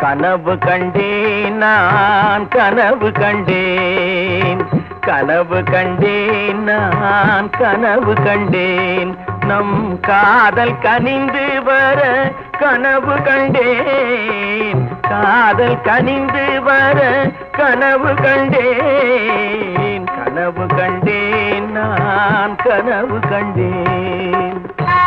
கனவு கண்டேன் நான் கனவு கண்டேன், கனவு கண்டேன் நான் கனவு கண்டேன். நம் காதல் கனிந்து வர கனவு கண்டேன், காதல் கனிந்து வர கனவு கண்டேன். கனவு கண்டேன் நான் கனவு கண்டேன்.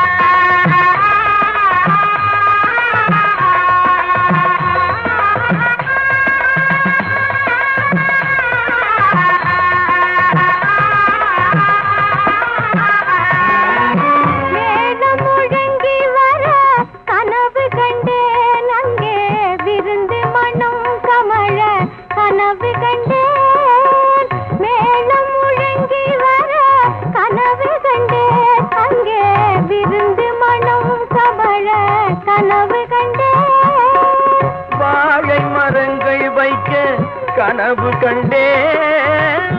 கனவு கண்டேன் மேளம் முழங்கி வர, கனவு கண்டேன் அங்கே விருந்து மனம் கமழ, கனவு கண்டேன். வாழை மரங்கள் வைக்க கனவு கண்டேன்,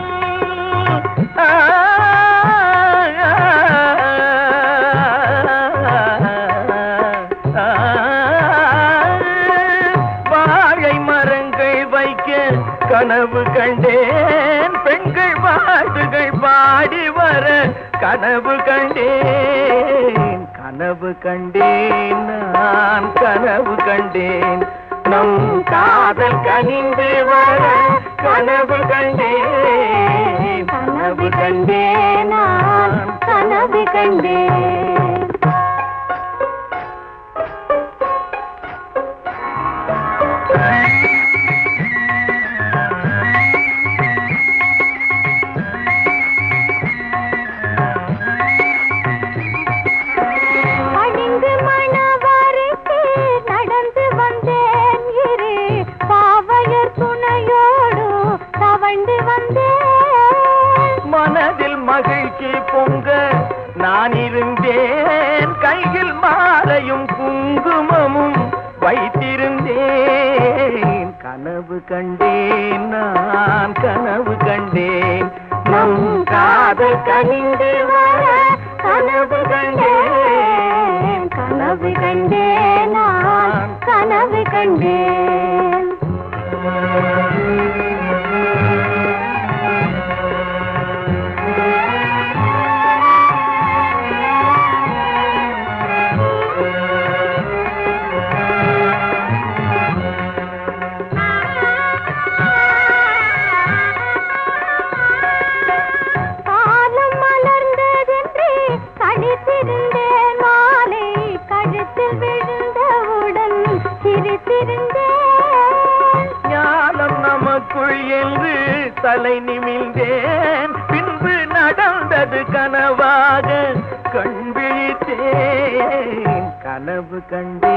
வாழை மரங்கள் வைக்க கனவு கண்டேன். பெண்கள் பாட்டுகள் பாடி வர கனவு கண்டேன், கனவு கண்டேன் நான் கனவு கண்டேன். நம் காதல் கனிந்து வர கனவு கண்டேன், கனவு கண்டேன் நான் கனவு கண்டேன். மனதில் மகிழ்ச்சி பொங்க நான் இருந்தேன், கையில் மாலையும் குங்குமமும் வைத்திருந்தேன். கனவு கண்டேன் நான் கனவு கண்டேன். நம் காதல் கனிந்து வர கனவு கண்டேன், கனவு கண்டேன் நான் கனவு கண்டேன். என்று தலை நிமிழ்ந்தேன், பின்பு நடந்தது கனவாக கண் விழித்தேன். கனவு கண்டேன்